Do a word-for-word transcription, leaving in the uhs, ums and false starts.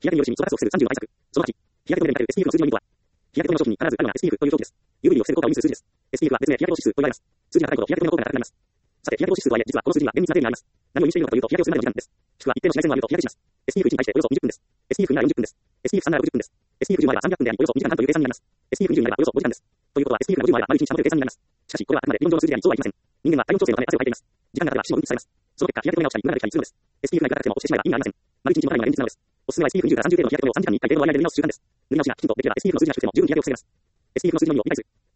日焼けによる死に、その数を伏せるさんじゅうの対策。そのはち、日焼け止めで見られる エスピーエフ の数字の意味とは、日焼け止めの商品に必ずあるのは エスピーエフ という表記です。ユーブイ を防ぐ効果を意味する数字です。エスピーエフ は別名日焼け防止指数と言われます。数字が高いほど日焼け止めの効果が高くなります。さて、日焼け防止指数とはいえ、実はこの数字には厳密な定義があります。何を意味しているのかというと、日焼けをするまでの時間です。主は一定の紫外線を浴びると日焼けします。エスピーエフ いち に対しておよそにじゅっぷんです。エスピーエフ に ならよんじゅっぷんです。エスピーエフ さん ならろくじゅっぷんです。エスピーエフ じゅう まではさんびゃっぷんであり、およそにじかんはんという計算になります。エスピーエフ にじゅう になればおよそごじかんです。ということは、エスピーエフ がごじゅうまでは丸いちにちはんという計算になります。しかし、これはあくまで理論上の数字であり、そうはいきません。人間は体温調整のため汗をかいています。時間が経てば皮脂も分泌されます。その結果、日焼け止めが落ちたり、ムラができたりするのです。エスピーエフ が高くても落ちてしまえば意味がありません。丸いちにちもかなりの現実なのです。おすすめは エスピーエフにじゅう からさんじゅう程度の日焼け止めをさんじかんにいっかい程度の割合で塗り直す習慣です。塗り直しがきちんとできれば エスピーエフ の数字が低くても十分日焼けを防げます。エスピーエフ の数字の意味を理解する。